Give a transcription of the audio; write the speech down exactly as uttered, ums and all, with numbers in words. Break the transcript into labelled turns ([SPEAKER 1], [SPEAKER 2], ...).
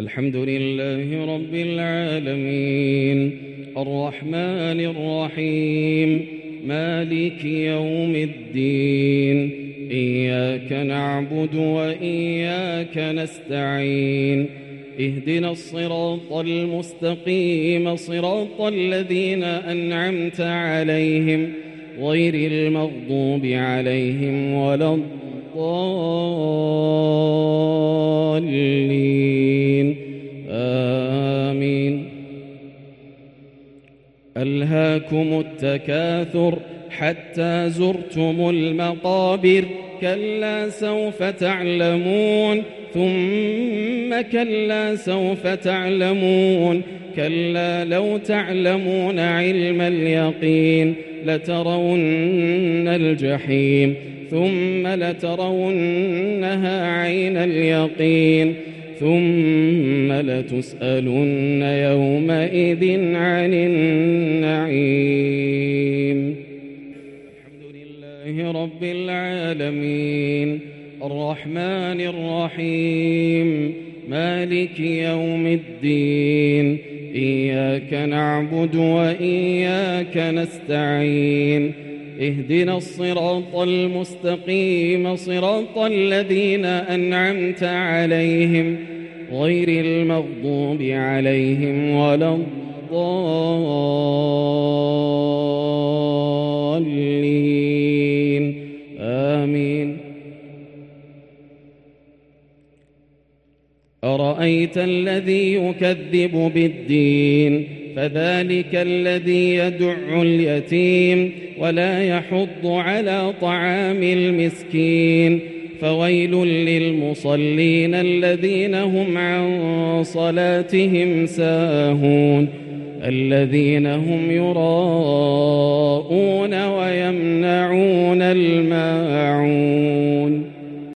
[SPEAKER 1] الحمد لله رب العالمين الرحمن الرحيم مالك يوم الدين إياك نعبد وإياك نستعين اهدنا الصراط المستقيم صراط الذين أنعمت عليهم غير المغضوب عليهم ولا الضالين آمين. ألهاكم التكاثر حتى زرتم المقابر كلا سوف تعلمون ثم كلا سوف تعلمون كلا لو تعلمون علم اليقين لترون الجحيم ثم لترونها عين اليقين ثم لتسألن يومئذ عن النعيم. الحمد لله رب العالمين الرحمن الرحيم مالك يوم الدين إياك نعبد وإياك نستعين اهدنا الصراط المستقيم صراط الذين أنعمت عليهم غير المغضوب عليهم ولا الضالين آمين. أرأيت الذي يكذب بالدين فذلك الذي يدع اليتيم ولا يحض على طعام المسكين فويل للمصلين الذين هم عن صلاتهم ساهون الذين هم يراءون ويمنعون الماعون.